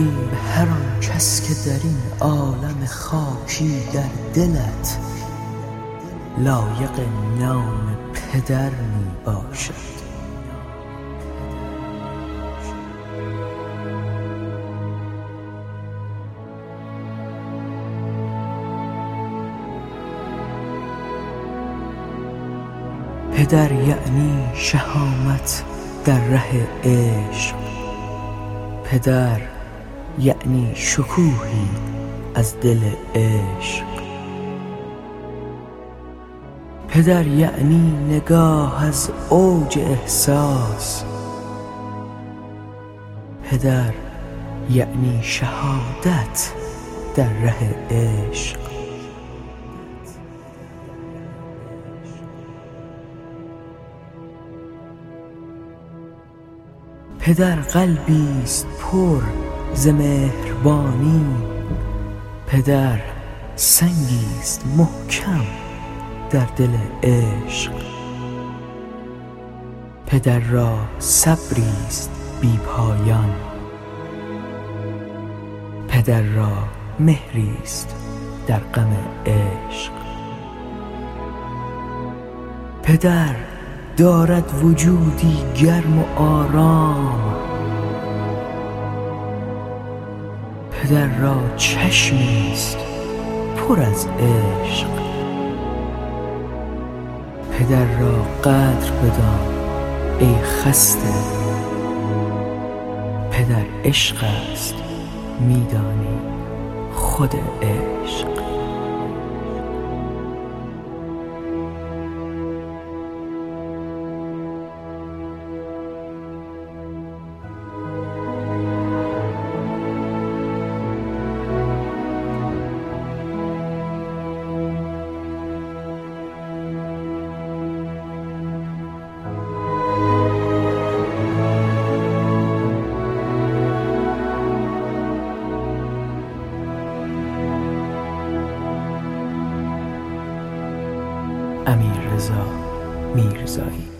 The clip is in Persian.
تقدیم به هر آن کس که در این عالم خاکی در دلت لایق نام پدر می باشد. پدر یعنی شهامت در ره عشق، پدر یعنی شکوهی از دل عشق، پدر یعنی نگاه از اوج احساس، پدر یعنی شهادت در ره عشق. پدر قلبی است پر ز مهربانی، پدر سنگی است محکم در دل عشق، پدر را صبری است بی پایان، پدر را مهری است در غم عشق. پدر دارد وجودی گرم و آرام، پدر را چشمی است پر از عشق، پدر را قدر بدان ای خسته، پدر عشق است میدانی خود عشق. امیررضا میرزایی.